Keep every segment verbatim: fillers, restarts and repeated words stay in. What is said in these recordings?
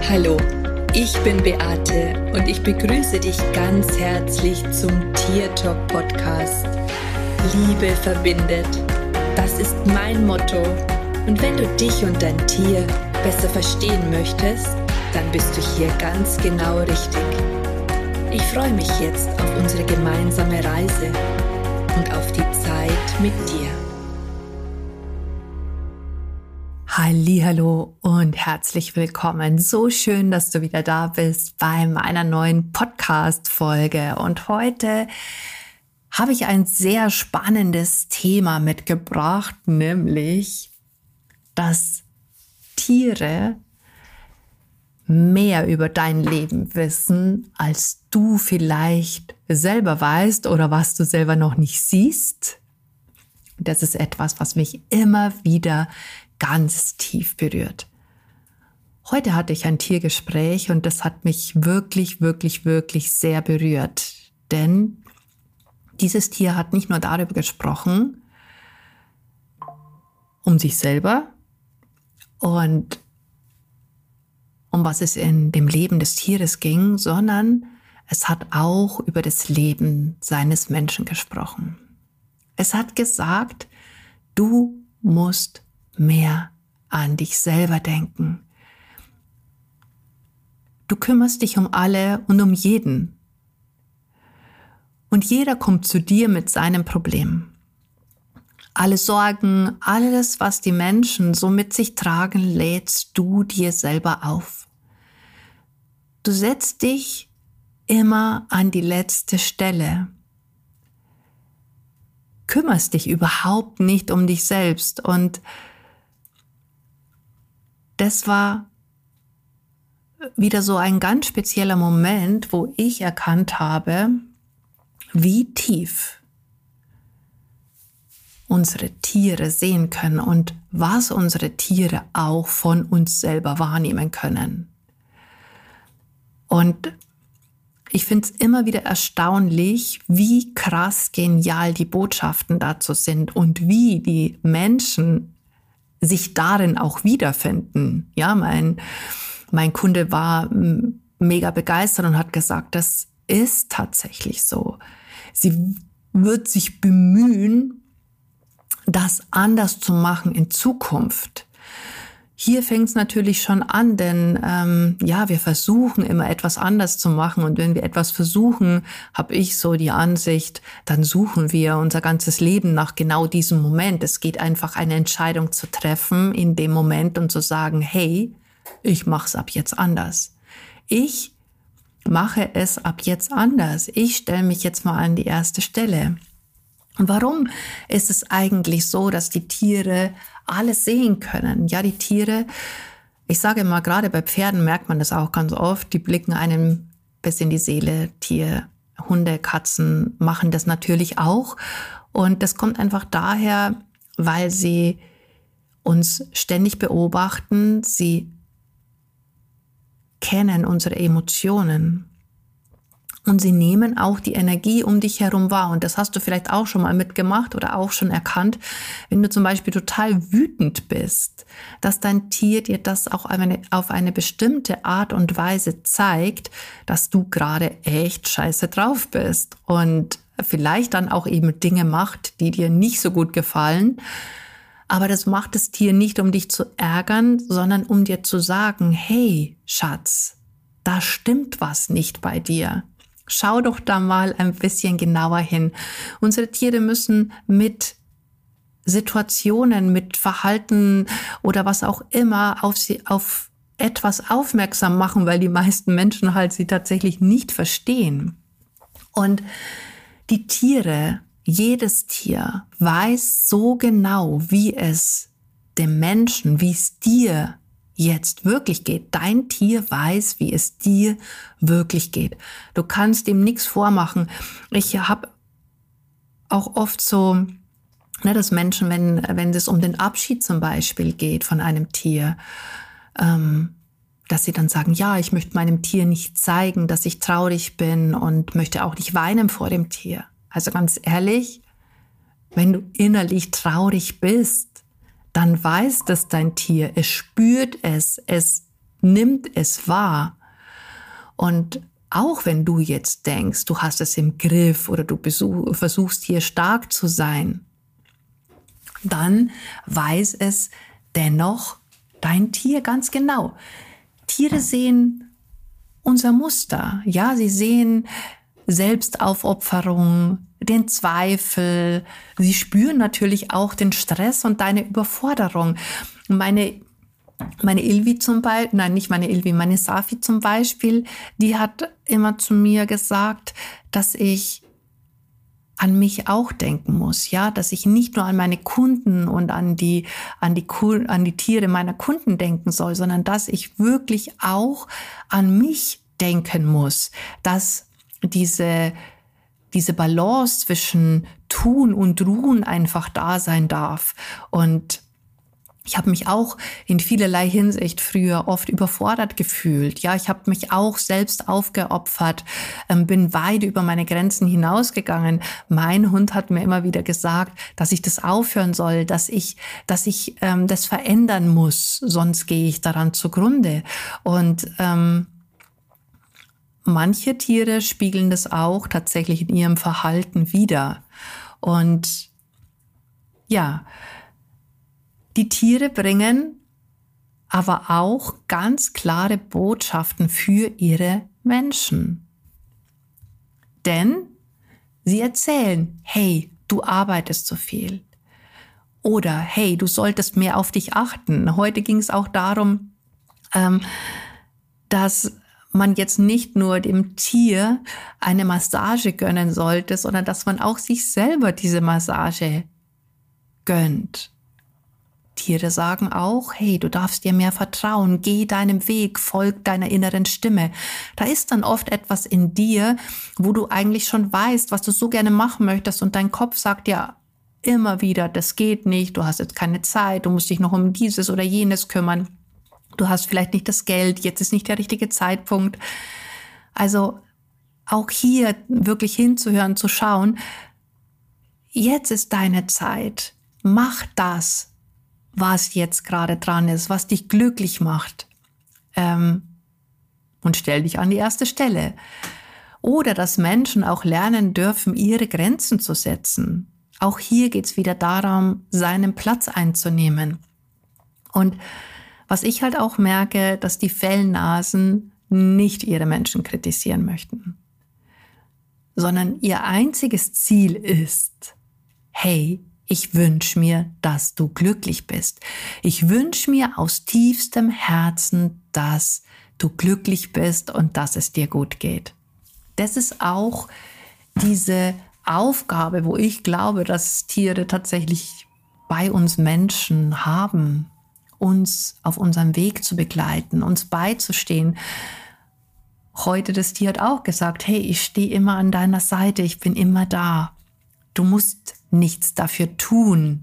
Hallo, ich bin Beate und ich begrüße dich ganz herzlich zum Tiertalk Podcast. Liebe verbindet, das ist mein Motto. Und wenn du dich und dein Tier besser verstehen möchtest, dann bist du hier ganz genau richtig. Ich freue mich jetzt auf unsere gemeinsame Reise und auf die Zeit mit dir. Hallihallo und herzlich willkommen. So schön, dass du wieder da bist bei meiner neuen Podcast-Folge. Und heute habe ich ein sehr spannendes Thema mitgebracht, nämlich, dass Tiere mehr über dein Leben wissen, als du vielleicht selber weißt oder was du selber noch nicht siehst. Das ist etwas, was mich immer wieder ganz tief berührt. Heute hatte ich ein Tiergespräch und das hat mich wirklich, wirklich, wirklich sehr berührt. Denn dieses Tier hat nicht nur darüber gesprochen, um sich selber und um was es in dem Leben des Tieres ging, sondern es hat auch über das Leben seines Menschen gesprochen. Es hat gesagt, du musst mehr an dich selber denken. Du kümmerst dich um alle und um jeden. Und jeder kommt zu dir mit seinem Problem. Alle Sorgen, alles, was die Menschen so mit sich tragen, lädst du dir selber auf. Du setzt dich immer an die letzte Stelle. Kümmerst dich überhaupt nicht um dich selbst. Und das war wieder so ein ganz spezieller Moment, wo ich erkannt habe, wie tief unsere Tiere sehen können und was unsere Tiere auch von uns selber wahrnehmen können. Und ich finde es immer wieder erstaunlich, wie krass genial die Botschaften dazu sind und wie die Menschen sich darin auch wiederfinden. Ja, mein, mein Kunde war mega begeistert und hat gesagt, das ist tatsächlich so. Sie wird sich bemühen, das anders zu machen in Zukunft. Hier fängt es natürlich schon an, denn ähm, ja, wir versuchen immer etwas anders zu machen und wenn wir etwas versuchen, habe ich so die Ansicht, dann suchen wir unser ganzes Leben nach genau diesem Moment. Es geht einfach, eine Entscheidung zu treffen in dem Moment und zu sagen, hey, ich mache es ab jetzt anders. Ich mache es ab jetzt anders. Ich stelle mich jetzt mal an die erste Stelle. Und warum ist es eigentlich so, dass die Tiere alles sehen können? Ja, die Tiere, ich sage immer, gerade bei Pferden merkt man das auch ganz oft, die blicken einem bis in die Seele. Tier, Hunde, Katzen machen das natürlich auch. Und das kommt einfach daher, weil sie uns ständig beobachten. Sie kennen unsere Emotionen. Und sie nehmen auch die Energie um dich herum wahr. Und das hast du vielleicht auch schon mal mitgemacht oder auch schon erkannt, wenn du zum Beispiel total wütend bist, dass dein Tier dir das auch eine, auf eine bestimmte Art und Weise zeigt, dass du gerade echt scheiße drauf bist. Und vielleicht dann auch eben Dinge macht, die dir nicht so gut gefallen. Aber das macht das Tier nicht, um dich zu ärgern, sondern um dir zu sagen, hey, Schatz, da stimmt was nicht bei dir. Schau doch da mal ein bisschen genauer hin. Unsere Tiere müssen mit Situationen, mit Verhalten oder was auch immer auf sie, auf etwas aufmerksam machen, weil die meisten Menschen halt sie tatsächlich nicht verstehen. Und die Tiere, jedes Tier weiß so genau, wie es dem Menschen, wie es dir jetzt wirklich geht. Dein Tier weiß, wie es dir wirklich geht. Du kannst ihm nichts vormachen. Ich habe auch oft so, ne, dass Menschen, wenn, wenn es um den Abschied zum Beispiel geht von einem Tier, ähm, dass sie dann sagen, ja, ich möchte meinem Tier nicht zeigen, dass ich traurig bin und möchte auch nicht weinen vor dem Tier. Also ganz ehrlich, wenn du innerlich traurig bist, dann weiß das dein Tier, es spürt es, es nimmt es wahr. Und auch wenn du jetzt denkst, du hast es im Griff oder du besuch, versuchst hier stark zu sein, dann weiß es dennoch dein Tier ganz genau. Tiere sehen unser Muster. Ja, sie sehen Selbstaufopferung, den Zweifel. Sie spüren natürlich auch den Stress und deine Überforderung. Meine, meine Ilvi zum Beispiel, nein, nicht meine Ilvi, meine Safi zum Beispiel, die hat immer zu mir gesagt, dass ich an mich auch denken muss, ja, dass ich nicht nur an meine Kunden und an die, an die, an die Tiere meiner Kunden denken soll, sondern dass ich wirklich auch an mich denken muss, dass diese, diese Balance zwischen Tun und Ruhen einfach da sein darf. Und ich habe mich auch in vielerlei Hinsicht früher oft überfordert gefühlt. Ja, ich habe mich auch selbst aufgeopfert, ähm, bin weit über meine Grenzen hinausgegangen. Mein Hund hat mir immer wieder gesagt, dass ich das aufhören soll, dass ich, dass ich ähm, das verändern muss, sonst gehe ich daran zugrunde. Und ähm, manche Tiere spiegeln das auch tatsächlich in ihrem Verhalten wider. Und ja, die Tiere bringen aber auch ganz klare Botschaften für ihre Menschen. Denn sie erzählen, hey, du arbeitest zu viel. Oder hey, du solltest mehr auf dich achten. Heute ging es auch darum, ähm, dass man jetzt nicht nur dem Tier eine Massage gönnen sollte, sondern dass man auch sich selber diese Massage gönnt. Tiere sagen auch, hey, du darfst dir mehr vertrauen, geh deinem Weg, folg deiner inneren Stimme. Da ist dann oft etwas in dir, wo du eigentlich schon weißt, was du so gerne machen möchtest und dein Kopf sagt ja immer wieder, das geht nicht, du hast jetzt keine Zeit, du musst dich noch um dieses oder jenes kümmern, du hast vielleicht nicht das Geld, jetzt ist nicht der richtige Zeitpunkt. Also auch hier wirklich hinzuhören, zu schauen, jetzt ist deine Zeit, mach das, was jetzt gerade dran ist, was dich glücklich macht, ähm, und stell dich an die erste Stelle. Oder dass Menschen auch lernen dürfen, ihre Grenzen zu setzen. Auch hier geht es wieder darum, seinen Platz einzunehmen. Und was ich halt auch merke, dass die Fellnasen nicht ihre Menschen kritisieren möchten, sondern ihr einziges Ziel ist, hey, ich wünsche mir, dass du glücklich bist. Ich wünsche mir aus tiefstem Herzen, dass du glücklich bist und dass es dir gut geht. Das ist auch diese Aufgabe, wo ich glaube, dass Tiere tatsächlich bei uns Menschen haben, uns auf unserem Weg zu begleiten, uns beizustehen. Heute das Tier hat auch gesagt, hey, ich stehe immer an deiner Seite, ich bin immer da. Du musst nichts dafür tun.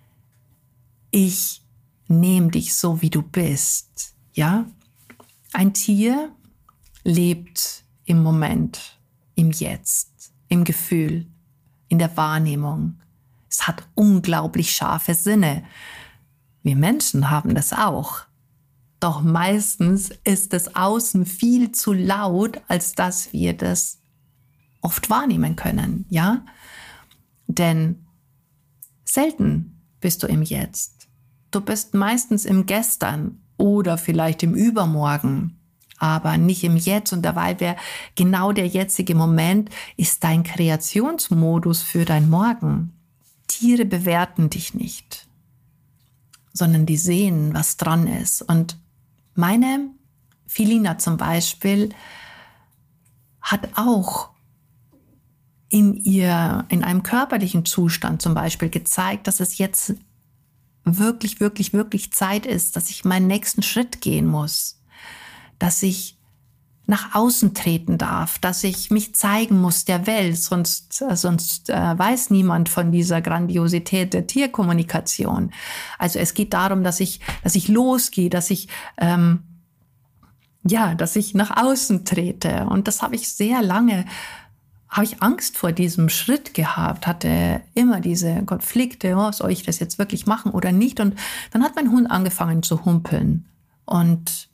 Ich nehme dich so, wie du bist. Ja? Ein Tier lebt im Moment, im Jetzt, im Gefühl, in der Wahrnehmung. Es hat unglaublich scharfe Sinne. Wir Menschen haben das auch. Doch meistens ist das Außen viel zu laut, als dass wir das oft wahrnehmen können. Ja? Denn selten bist du im Jetzt. Du bist meistens im Gestern oder vielleicht im Übermorgen, aber nicht im Jetzt. Und dabei wäre genau der jetzige Moment ist dein Kreationsmodus für dein Morgen. Tiere bewerten dich nicht, sondern die sehen, was dran ist. Und meine Filina zum Beispiel hat auch in ihr, in einem körperlichen Zustand zum Beispiel gezeigt, dass es jetzt wirklich, wirklich, wirklich Zeit ist, dass ich meinen nächsten Schritt gehen muss, dass ich nach außen treten darf, dass ich mich zeigen muss der Welt, sonst, äh, sonst äh, weiß niemand von dieser Grandiosität der Tierkommunikation. Also es geht darum, dass ich, dass ich losgehe, dass ich, ähm, ja, dass ich nach außen trete. Und das habe ich sehr lange habe ich Angst vor diesem Schritt gehabt, hatte immer diese Konflikte, oh, soll ich das jetzt wirklich machen oder nicht? Und dann hat mein Hund angefangen zu humpeln und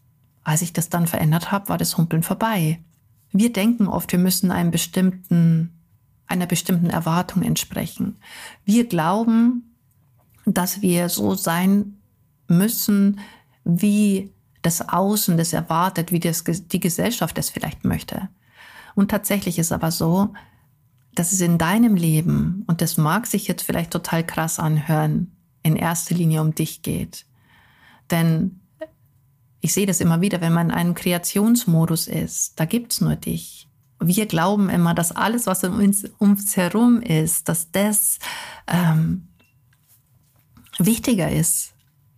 als ich das dann verändert habe, war das Humpeln vorbei. Wir denken oft, wir müssen einem bestimmten, einer bestimmten Erwartung entsprechen. Wir glauben, dass wir so sein müssen, wie das Außen das erwartet, wie das, die Gesellschaft das vielleicht möchte. Und tatsächlich ist aber so, dass es in deinem Leben, und das mag sich jetzt vielleicht total krass anhören, in erster Linie um dich geht. Denn ich sehe das immer wieder, wenn man in einem Kreationsmodus ist, da gibt's nur dich. Wir glauben immer, dass alles, was um uns, um uns herum ist, dass das ähm, wichtiger ist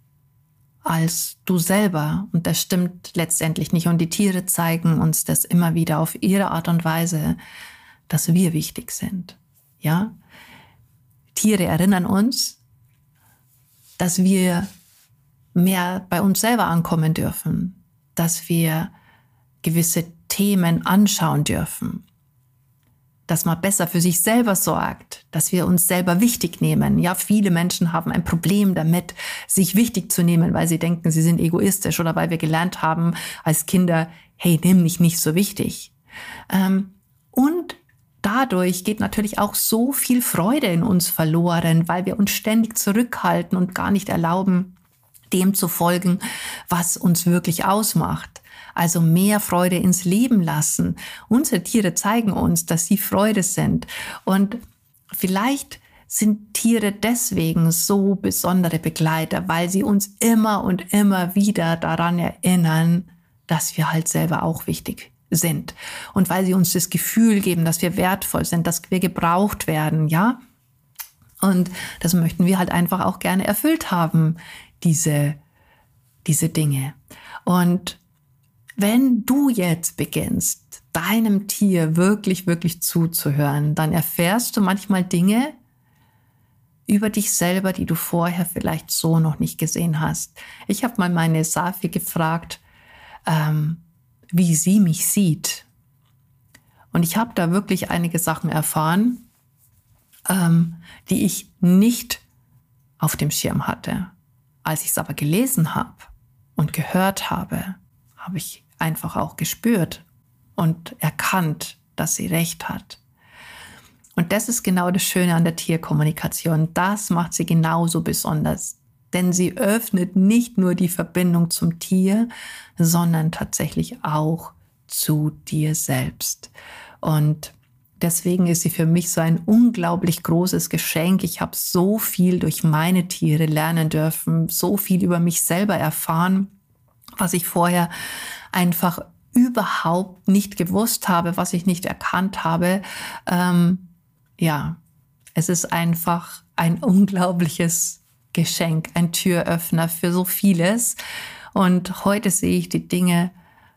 als du selber. Und das stimmt letztendlich nicht. Und die Tiere zeigen uns das immer wieder auf ihre Art und Weise, dass wir wichtig sind. Ja? Tiere erinnern uns, dass wir mehr bei uns selber ankommen dürfen, dass wir gewisse Themen anschauen dürfen, dass man besser für sich selber sorgt, dass wir uns selber wichtig nehmen. Ja, viele Menschen haben ein Problem damit, sich wichtig zu nehmen, weil sie denken, sie sind egoistisch oder weil wir gelernt haben als Kinder, hey, nimm dich nicht so wichtig. Ähm, und dadurch geht natürlich auch so viel Freude in uns verloren, weil wir uns ständig zurückhalten und gar nicht erlauben, dem zu folgen, was uns wirklich ausmacht. Also mehr Freude ins Leben lassen. Unsere Tiere zeigen uns, dass sie Freude sind. Und vielleicht sind Tiere deswegen so besondere Begleiter, weil sie uns immer und immer wieder daran erinnern, dass wir halt selber auch wichtig sind. Und weil sie uns das Gefühl geben, dass wir wertvoll sind, dass wir gebraucht werden, ja? Und das möchten wir halt einfach auch gerne erfüllt haben, diese, diese Dinge. Und wenn du jetzt beginnst, deinem Tier wirklich, wirklich zuzuhören, dann erfährst du manchmal Dinge über dich selber, die du vorher vielleicht so noch nicht gesehen hast. Ich habe mal meine Safi gefragt, ähm, wie sie mich sieht. Und ich habe da wirklich einige Sachen erfahren, ähm, die ich nicht auf dem Schirm hatte. Als ich es aber gelesen habe und gehört habe, habe ich einfach auch gespürt und erkannt, dass sie recht hat. Und das ist genau das Schöne an der Tierkommunikation. Das macht sie genauso besonders. Denn sie öffnet nicht nur die Verbindung zum Tier, sondern tatsächlich auch zu dir selbst. Und deswegen ist sie für mich so ein unglaublich großes Geschenk. Ich habe so viel durch meine Tiere lernen dürfen, so viel über mich selber erfahren, was ich vorher einfach überhaupt nicht gewusst habe, was ich nicht erkannt habe. Ähm, ja, es ist einfach ein unglaubliches Geschenk, ein Türöffner für so vieles. Und heute sehe ich die Dinge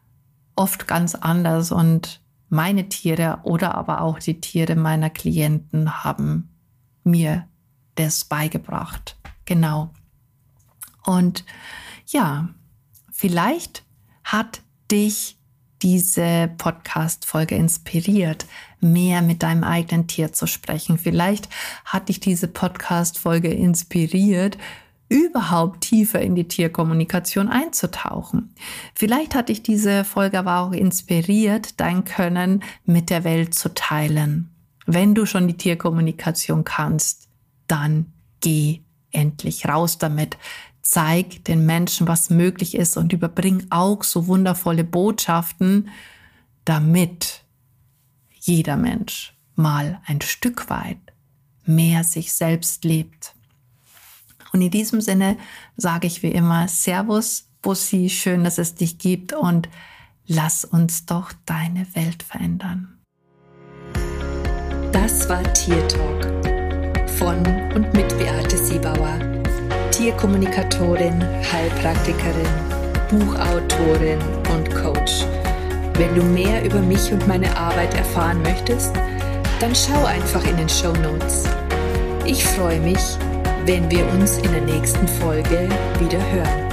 oft ganz anders und meine Tiere oder aber auch die Tiere meiner Klienten haben mir das beigebracht. Genau. Und ja, vielleicht hat dich diese Podcast-Folge inspiriert, mehr mit deinem eigenen Tier zu sprechen. Vielleicht hat dich diese Podcast-Folge inspiriert, überhaupt tiefer in die Tierkommunikation einzutauchen. Vielleicht hat dich diese Folge aber auch inspiriert, dein Können mit der Welt zu teilen. Wenn du schon die Tierkommunikation kannst, dann geh endlich raus damit. Zeig den Menschen, was möglich ist und überbring auch so wundervolle Botschaften, damit jeder Mensch mal ein Stück weit mehr sich selbst lebt. Und in diesem Sinne sage ich wie immer Servus, Bussi, schön, dass es dich gibt und lass uns doch deine Welt verändern. Das war Tier Talk von und mit Beate Siebauer. Tierkommunikatorin, Heilpraktikerin, Buchautorin und Coach. Wenn du mehr über mich und meine Arbeit erfahren möchtest, dann schau einfach in den Shownotes. Ich freue mich, wenn wir uns in der nächsten Folge wieder hören.